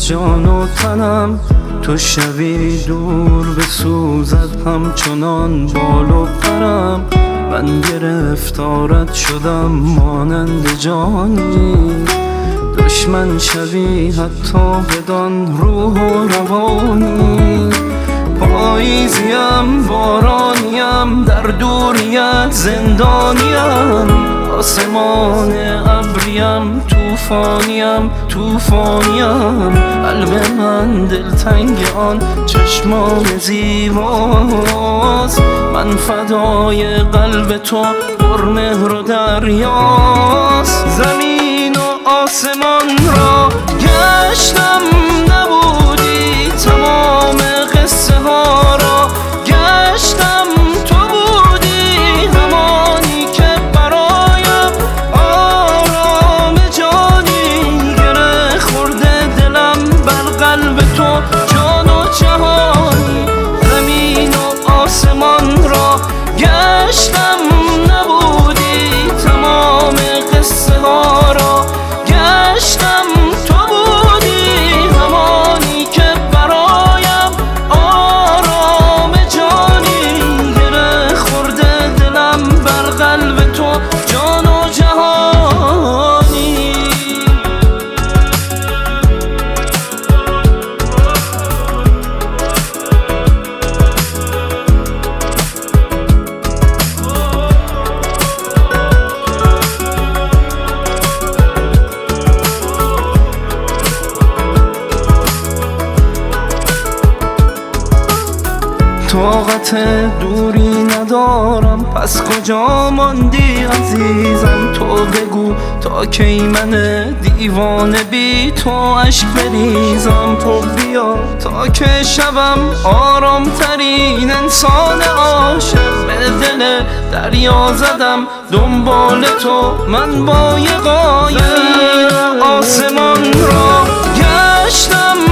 از جان و تنم. تو شبی دور بسوزد همچنان بال و پرم. من گرفتارت شدم مانند جانی، دشمن شوی حتی بدان روح و روانی. پاییزیم بارانیم در دوریت زندانیم، آسمان ابریم توفانیم قلب من دلتنگ آن چشمان زیباست. من فدای قلب تو پرمهر و دریاست. زمین و آسمان را گشتم نبودی، تمام قصه ها را گشتم تو بودی، همانی که برایم آرام جانی. گره خورده دلم بر قلب تو جان و جهانی. زمین و آسمان را گشتم نبودی، تمام قصه ها را گشتم تو بودی، همانی که برایم آرام جانی. گره خورده دلم بر قلب تو جان و جهانی. طاقت دوری ندارم، پس کجا ماندی عزیزم؟ تو بگو تا کی من دیوانه بی تو عشق بریزم. تو بیا تا که شبم آرام ترین انسان عاشق. به دل دریا زدم دنبال تو من با یه قایق. آسمان را گشتم